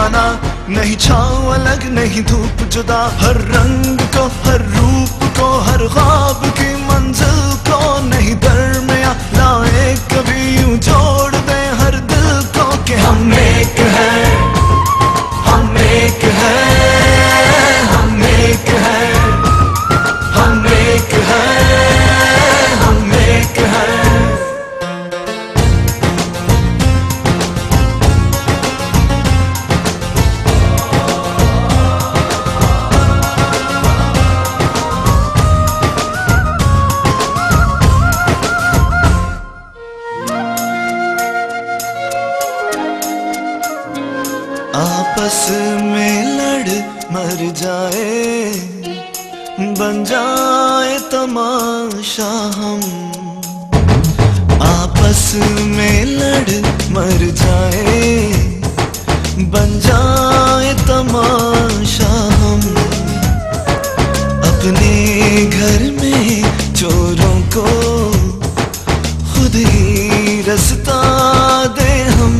माना, नहीं छाँव अलग नहीं धूप जुदा, हर रंग को हर रूप को हर ख्वाब की मंजिल को नहीं दरमिया लाए कभी यूं जोड़ दे हर दिल को कि हम एक हैं, हम एक हैं, हम एक हैं, हम एक हैं, हम एक हैं। आपस में लड़ मर जाए, बन जाए तमाशा हम, आपस में लड़ मर जाए, बन जाए तमाशा हम, अपने घर में चोरों को खुद ही रास्ता दे हम,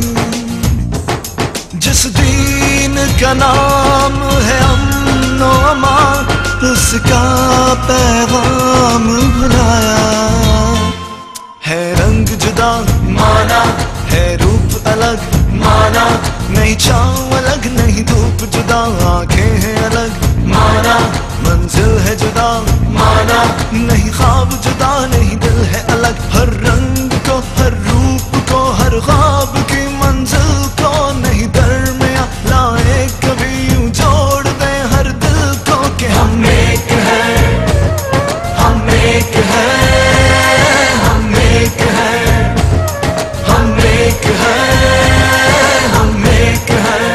जिस दीन का नाम है अमन व अमान, उसका पैगाम भुलाया है। रंग जुदा माना है रूप अलग माना, नहीं छाँव अलग नहीं धूप जुदा, आंखें हैं अलग माना, मंजिल है जुदा माना, नहीं ख्वाब जुदा नहीं दिल है अलग, हर रंग को हर रूप को हर ख्वाब की मंजिल को नहीं दरमिया लाए कभी यूं जोड़ दे हर दिल को कि हम एक हैं, हम एक हैं, हम एक हैं, हम एक हैं, हम एक हैं।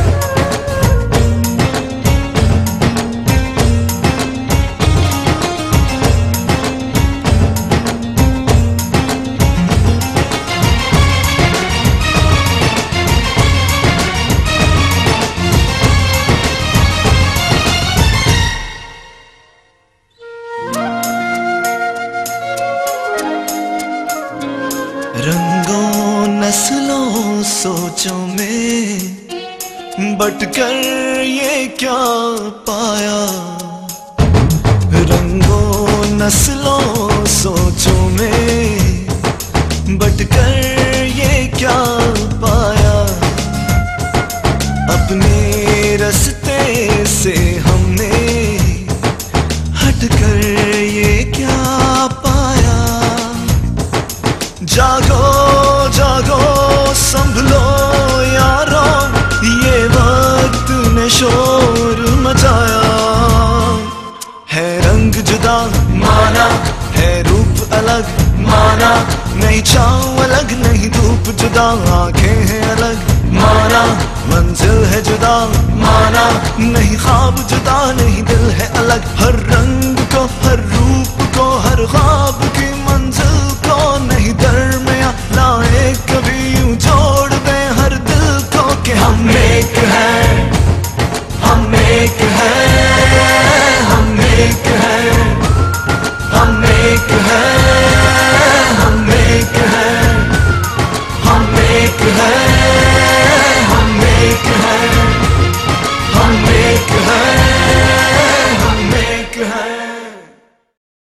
रंगों नस्लों सोचों में बटकर ये क्या पाया, रंगों नस्लों सोचों में बटकर ये क्या पाया, अपने रास्ते से हमने हटकर ये क्या पाया। जागो जागो संभलो यारों, ये वक्त ने शोर मचाया है। रंग जुदा माना है रूप अलग माना, नहीं छाँव अलग नहीं धूप जुदा, आंखें हैं अलग माना, मंजिल है जुदा माना, नहीं ख्वाब जुदा नहीं दिल है अलग, हर रंग को हर रूप को हर ख्वाब की मंजिल को नहीं दरमिया लाए कभी यूं जोड़ दे हर दिल को कि हम एक हैं, हम एक हैं।